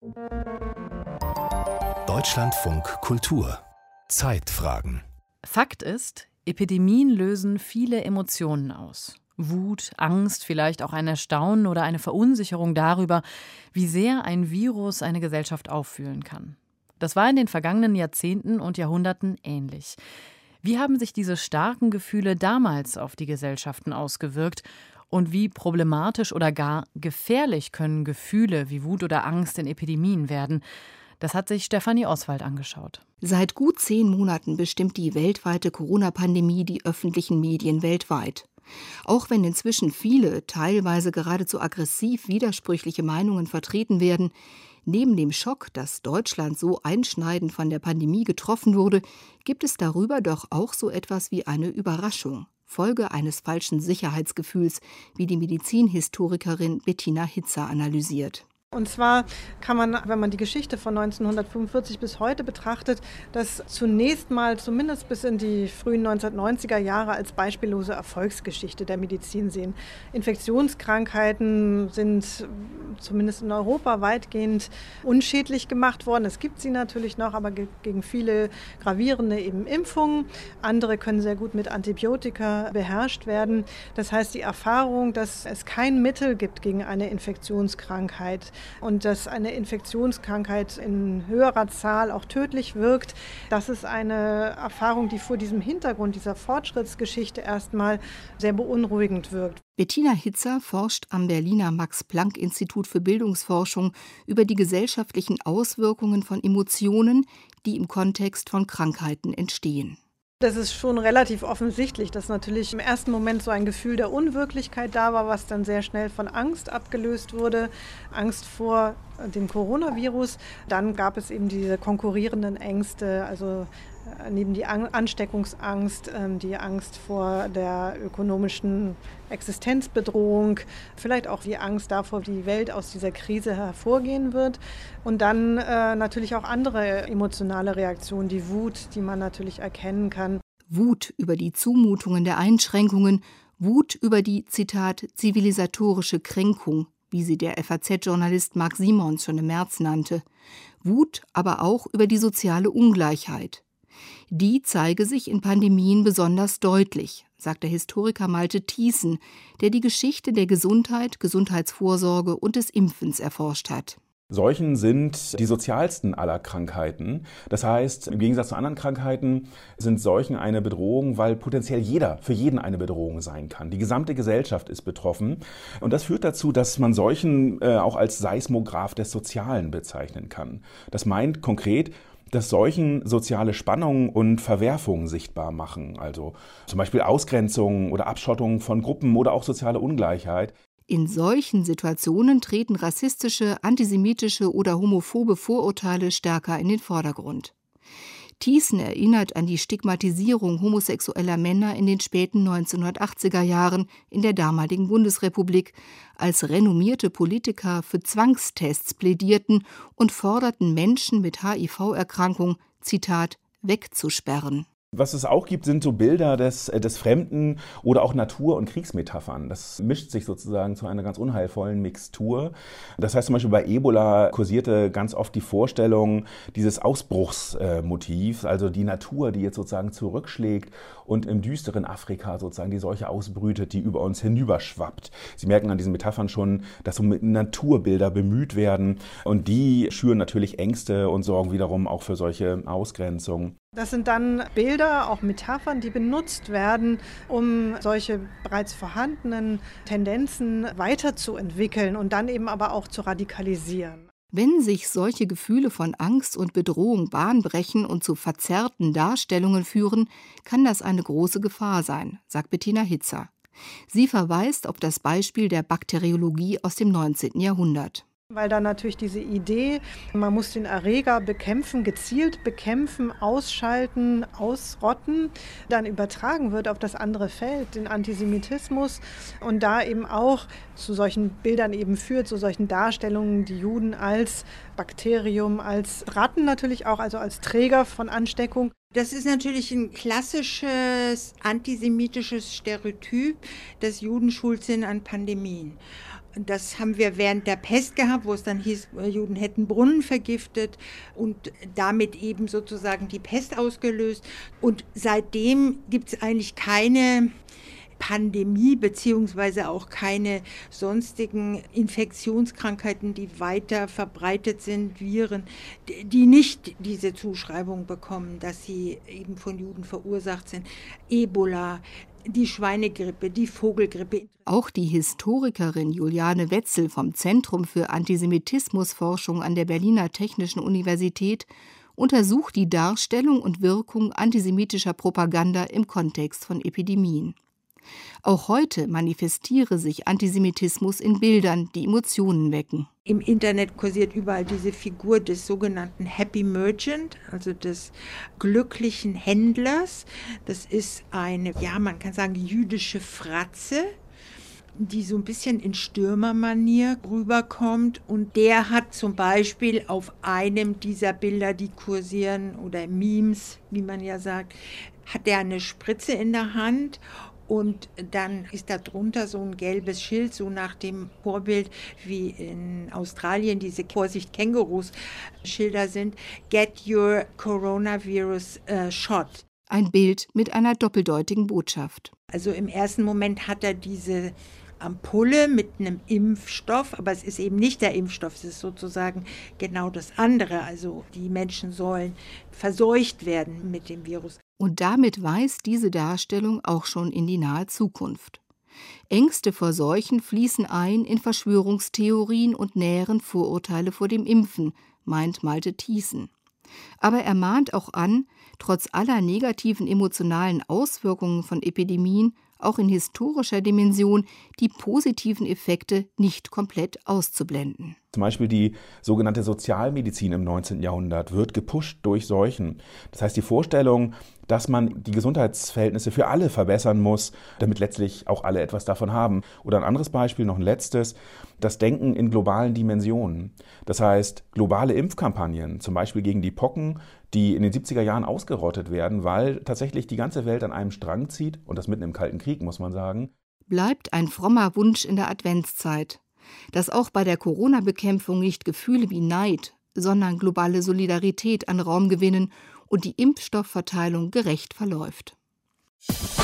Deutschlandfunk Kultur Zeitfragen. Fakt ist, Epidemien lösen viele Emotionen aus. Wut, Angst, vielleicht auch ein Erstaunen oder eine Verunsicherung darüber, wie sehr ein Virus eine Gesellschaft auffühlen kann. Das war in den vergangenen Jahrzehnten und Jahrhunderten ähnlich. Wie haben sich diese starken Gefühle damals auf die Gesellschaften ausgewirkt? Und wie problematisch oder gar gefährlich können Gefühle wie Wut oder Angst in Epidemien werden? Das hat sich Stefanie Oswald angeschaut. Seit gut 10 Monaten bestimmt die weltweite Corona-Pandemie die öffentlichen Medien weltweit. Auch wenn inzwischen viele, teilweise geradezu aggressiv widersprüchliche Meinungen vertreten werden, neben dem Schock, dass Deutschland so einschneidend von der Pandemie getroffen wurde, gibt es darüber doch auch so etwas wie eine Überraschung. Folge eines falschen Sicherheitsgefühls, wie die Medizinhistorikerin Bettina Hitzer analysiert. Und zwar kann man, wenn man die Geschichte von 1945 bis heute betrachtet, das zunächst mal zumindest bis in die frühen 1990er Jahre als beispiellose Erfolgsgeschichte der Medizin sehen. Infektionskrankheiten sind zumindest in Europa weitgehend unschädlich gemacht worden. Es gibt sie natürlich noch, aber gegen viele gravierende eben Impfungen. Andere können sehr gut mit Antibiotika beherrscht werden. Das heißt, die Erfahrung, dass es kein Mittel gibt gegen eine Infektionskrankheit, und dass eine Infektionskrankheit in höherer Zahl auch tödlich wirkt, das ist eine Erfahrung, die vor diesem Hintergrund dieser Fortschrittsgeschichte erstmal sehr beunruhigend wirkt. Bettina Hitzer forscht am Berliner Max-Planck-Institut für Bildungsforschung über die gesellschaftlichen Auswirkungen von Emotionen, die im Kontext von Krankheiten entstehen. Das ist schon relativ offensichtlich, dass natürlich im ersten Moment so ein Gefühl der Unwirklichkeit da war, was dann sehr schnell von Angst abgelöst wurde. Angst vor dem Coronavirus. Dann gab es eben diese konkurrierenden Ängste, also neben die Ansteckungsangst, die Angst vor der ökonomischen Existenzbedrohung, vielleicht auch die Angst davor, wie die Welt aus dieser Krise hervorgehen wird. Und dann natürlich auch andere emotionale Reaktionen, die Wut, die man natürlich erkennen kann. Wut über die Zumutungen der Einschränkungen, Wut über die, Zitat, zivilisatorische Kränkung, wie sie der FAZ-Journalist Marc Simons schon im März nannte. Wut aber auch über die soziale Ungleichheit. Die zeige sich in Pandemien besonders deutlich, sagt der Historiker Malte Thiessen, der die Geschichte der Gesundheit, Gesundheitsvorsorge und des Impfens erforscht hat. Seuchen sind die sozialsten aller Krankheiten. Das heißt, im Gegensatz zu anderen Krankheiten sind Seuchen eine Bedrohung, weil potenziell jeder für jeden eine Bedrohung sein kann. Die gesamte Gesellschaft ist betroffen. Und das führt dazu, dass man Seuchen auch als Seismograph des Sozialen bezeichnen kann. Das meint konkret, dass Seuchen soziale Spannungen und Verwerfungen sichtbar machen. Also zum Beispiel Ausgrenzung oder Abschottung von Gruppen oder auch soziale Ungleichheit. In solchen Situationen treten rassistische, antisemitische oder homophobe Vorurteile stärker in den Vordergrund. Thiessen erinnert an die Stigmatisierung homosexueller Männer in den späten 1980er Jahren in der damaligen Bundesrepublik, als renommierte Politiker für Zwangstests plädierten und forderten, Menschen mit HIV-Erkrankung, Zitat, wegzusperren. Was es auch gibt, sind so Bilder des Fremden oder auch Natur- und Kriegsmetaphern. Das mischt sich sozusagen zu einer ganz unheilvollen Mixtur. Das heißt zum Beispiel bei Ebola kursierte ganz oft die Vorstellung dieses Ausbruchsmotivs, also die Natur, die jetzt sozusagen zurückschlägt und im düsteren Afrika sozusagen die Seuche ausbrütet, die über uns hinüberschwappt. Sie merken an diesen Metaphern schon, dass so Naturbilder bemüht werden und die schüren natürlich Ängste und sorgen wiederum auch für solche Ausgrenzungen. Das sind dann Bilder, auch Metaphern, die benutzt werden, um solche bereits vorhandenen Tendenzen weiterzuentwickeln und dann eben aber auch zu radikalisieren. Wenn sich solche Gefühle von Angst und Bedrohung Bahn brechen und zu verzerrten Darstellungen führen, kann das eine große Gefahr sein, sagt Bettina Hitzer. Sie verweist auf das Beispiel der Bakteriologie aus dem 19. Jahrhundert. Weil dann natürlich diese Idee, man muss den Erreger bekämpfen, gezielt bekämpfen, ausschalten, ausrotten, dann übertragen wird auf das andere Feld, den Antisemitismus, und da eben auch zu solchen Bildern eben führt, zu solchen Darstellungen, die Juden als Bakterium, als Ratten natürlich auch, also als Träger von Ansteckung. Das ist natürlich ein klassisches antisemitisches Stereotyp, dass Juden schuld sind an Pandemien. Das haben wir während der Pest gehabt, wo es dann hieß, Juden hätten Brunnen vergiftet und damit eben sozusagen die Pest ausgelöst. Und seitdem gibt es eigentlich keine Pandemie beziehungsweise auch keine sonstigen Infektionskrankheiten, die weiter verbreitet sind, Viren, die nicht diese Zuschreibung bekommen, dass sie eben von Juden verursacht sind. Ebola, die Schweinegrippe, die Vogelgrippe. Auch die Historikerin Juliane Wetzel vom Zentrum für Antisemitismusforschung an der Berliner Technischen Universität untersucht die Darstellung und Wirkung antisemitischer Propaganda im Kontext von Epidemien. Auch heute manifestiere sich Antisemitismus in Bildern, die Emotionen wecken. Im Internet kursiert überall diese Figur des sogenannten Happy Merchant, also des glücklichen Händlers. Das ist eine, man kann sagen, jüdische Fratze, die so ein bisschen in Stürmermanier rüberkommt. Und der hat zum Beispiel auf einem dieser Bilder, die kursieren, oder Memes, wie man ja sagt, hat er eine Spritze in der Hand. Und dann ist da drunter so ein gelbes Schild, so nach dem Vorbild, wie in Australien diese Vorsicht-Kängurus-Schilder sind. Get your coronavirus shot. Ein Bild mit einer doppeldeutigen Botschaft. Also im ersten Moment hat er diese Ampulle mit einem Impfstoff, aber es ist eben nicht der Impfstoff, es ist sozusagen genau das andere. Also die Menschen sollen verseucht werden mit dem Virus. Und damit weist diese Darstellung auch schon in die nahe Zukunft. Ängste vor Seuchen fließen ein in Verschwörungstheorien und nähren Vorurteile vor dem Impfen, meint Malte Thiessen. Aber er mahnt auch an, trotz aller negativen emotionalen Auswirkungen von Epidemien, auch in historischer Dimension, die positiven Effekte nicht komplett auszublenden. Zum Beispiel die sogenannte Sozialmedizin im 19. Jahrhundert wird gepusht durch Seuchen. Das heißt, die Vorstellung, dass man die Gesundheitsverhältnisse für alle verbessern muss, damit letztlich auch alle etwas davon haben. Oder ein anderes Beispiel, noch ein letztes, das Denken in globalen Dimensionen. Das heißt, globale Impfkampagnen, zum Beispiel gegen die Pocken, die in den 70er Jahren ausgerottet werden, weil tatsächlich die ganze Welt an einem Strang zieht, und das mitten im Kalten Krieg, muss man sagen. Bleibt ein frommer Wunsch in der Adventszeit, dass auch bei der Corona-Bekämpfung nicht Gefühle wie Neid, sondern globale Solidarität an Raum gewinnen und die Impfstoffverteilung gerecht verläuft.